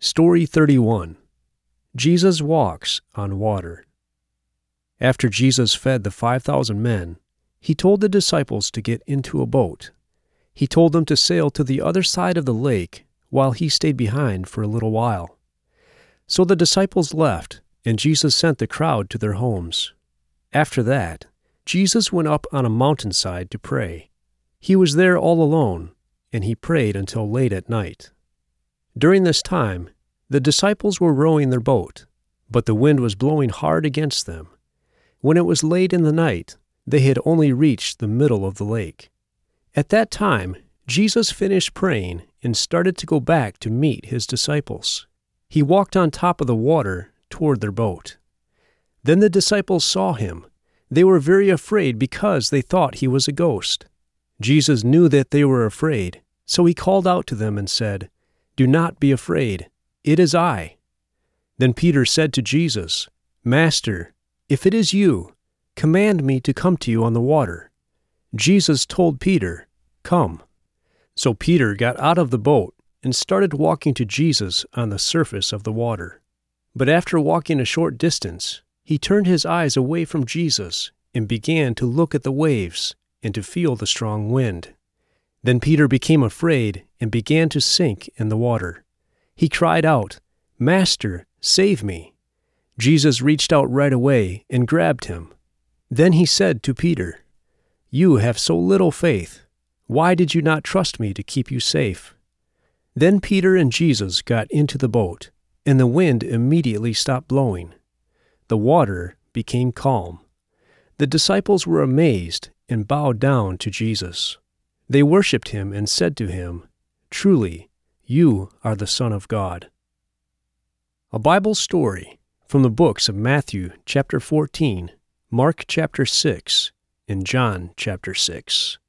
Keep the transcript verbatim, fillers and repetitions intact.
Story thirty-one. Jesus walks on water. After Jesus fed the five thousand men, he told the disciples to get into a boat. He told them to sail to the other side of the lake while he stayed behind for a little while. So the disciples left, and Jesus sent the crowd to their homes. After that, Jesus went up on a mountainside to pray. He was there all alone, and he prayed until late at night. During this time, the disciples were rowing their boat, but the wind was blowing hard against them. When it was late in the night, they had only reached the middle of the lake. At that time, Jesus finished praying and started to go back to meet his disciples. He walked on top of the water toward their boat. Then the disciples saw him. They were very afraid because they thought he was a ghost. Jesus knew that they were afraid, so he called out to them and said, "Do not be afraid. It is I." Then Peter said to Jesus, "Master, if it is you, command me to come to you on the water." Jesus told Peter, "Come." So Peter got out of the boat and started walking to Jesus on the surface of the water. But after walking a short distance, he turned his eyes away from Jesus and began to look at the waves and to feel the strong wind. Then Peter became afraid and began to sink in the water. He cried out, "Master, save me." Jesus reached out right away and grabbed him. Then he said to Peter, "You have so little faith. Why did you not trust me to keep you safe?" Then Peter and Jesus got into the boat, and the wind immediately stopped blowing. The water became calm. The disciples were amazed and bowed down to Jesus. They worshipped him and said to him, "Truly, you are the Son of God." A Bible story from the books of Matthew chapter fourteen, Mark chapter six, and John chapter six.